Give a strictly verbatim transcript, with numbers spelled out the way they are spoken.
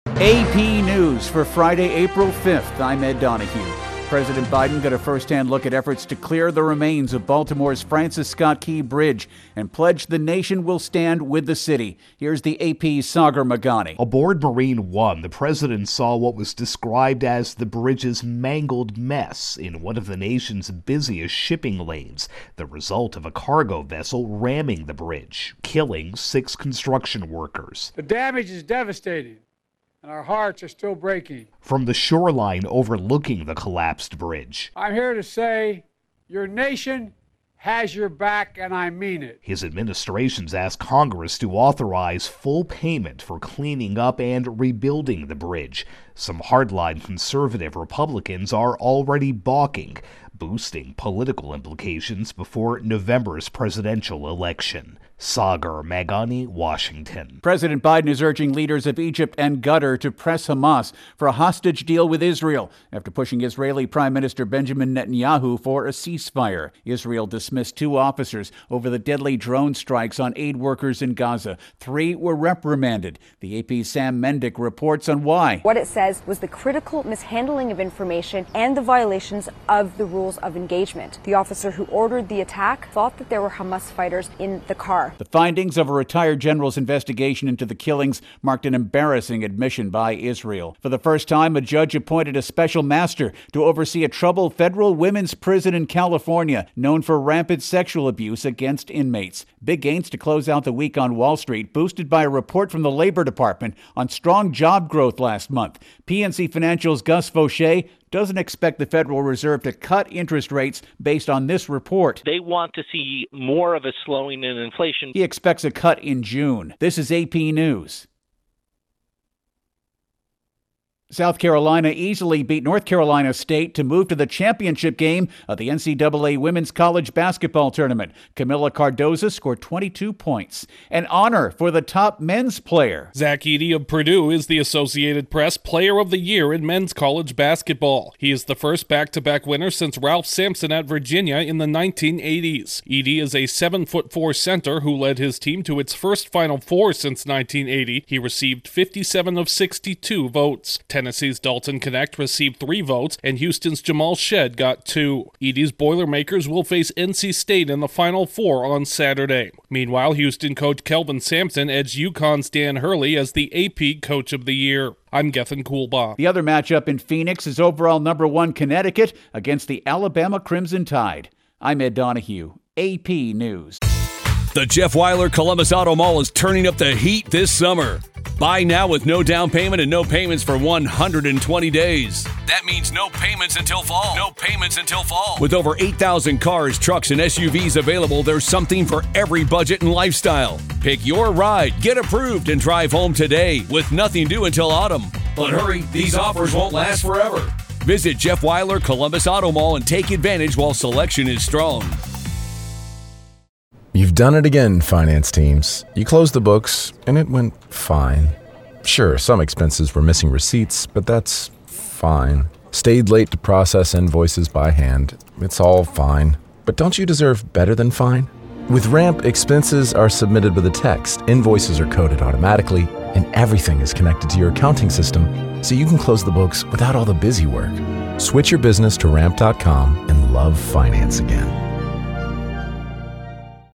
A P News for Friday, April fifth. I'm Ed Donahue. President Biden got a first-hand look at efforts to clear the remains of Baltimore's Francis Scott Key Bridge and pledged the nation will stand with the city. Here's the A P's Sagar Meghani. Aboard Marine One, the president saw what was described as the bridge's mangled mess in one of the nation's busiest shipping lanes, the result of a cargo vessel ramming the bridge, killing six construction workers. The damage is devastating, and our hearts are still breaking. From the shoreline overlooking the collapsed bridge, I'm here to say your nation has your back, and I mean it. His administration's asked Congress to authorize full payment for cleaning up and rebuilding the bridge. Some hardline conservative Republicans are already balking, boosting political implications before November's presidential election. Sagar Meghani, Washington. President Biden is urging leaders of Egypt and Qatar to press Hamas for a hostage deal with Israel after pushing Israeli Prime Minister Benjamin Netanyahu for a ceasefire. Israel dismissed two officers over the deadly drone strikes on aid workers in Gaza. Three were reprimanded. The A P's Sam Mendick reports on why. What it says was the critical mishandling of information and the violations of the rules of engagement. The officer who ordered the attack thought that there were Hamas fighters in the car. The findings of a retired general's investigation into the killings marked an embarrassing admission by Israel. For the first time, a judge appointed a special master to oversee a troubled federal women's prison in California, known for rampant sexual abuse against inmates. Big gains to close out the week on Wall Street, boosted by a report from the Labor Department on strong job growth last month. P N C Financial's Gus Fauché doesn't expect the Federal Reserve to cut interest rates based on this report. They want to see more of a slowing in inflation. He expects a cut in June. This is A P News. South Carolina easily beat North Carolina State to move to the championship game of the N C double A Women's College Basketball Tournament. Camila Cardoza scored twenty-two points. An honor for the top men's player. Zach Edey of Purdue is the Associated Press Player of the Year in men's college basketball. He is the first back-to-back winner since Ralph Sampson at Virginia in the nineteen eighties. Edey is a seven foot four center who led his team to its first Final Four since nineteen eighty. He received fifty-seven of sixty-two votes. Tennessee's Dalton Knecht received three votes, and Houston's Jamal Shead got two. Edey's Boilermakers will face N C State in the Final Four on Saturday. Meanwhile, Houston coach Kelvin Sampson edged UConn's Dan Hurley as the A P Coach of the Year. I'm Gethin Coolbaugh. The other matchup in Phoenix is overall number one Connecticut against the Alabama Crimson Tide. I'm Ed Donahue, A P News. The Jeff Weiler Columbus Auto Mall is turning up the heat this summer. Buy now with no down payment and no payments for one hundred twenty days. That means no payments until fall. No payments until fall. With over eight thousand cars, trucks, and S U Vs available, there's something for every budget and lifestyle. Pick your ride, get approved, and drive home today with nothing due until autumn. But hurry, these offers won't last forever. Visit Jeff Weiler Columbus Auto Mall and take advantage while selection is strong. You've done it again, finance teams. You closed the books, and it went fine. Sure, some expenses were missing receipts, but that's fine. Stayed late to process invoices by hand. It's all fine. But don't you deserve better than fine? With Ramp, expenses are submitted with a text, invoices are coded automatically, and everything is connected to your accounting system, so you can close the books without all the busy work. Switch your business to ramp dot com and love finance again.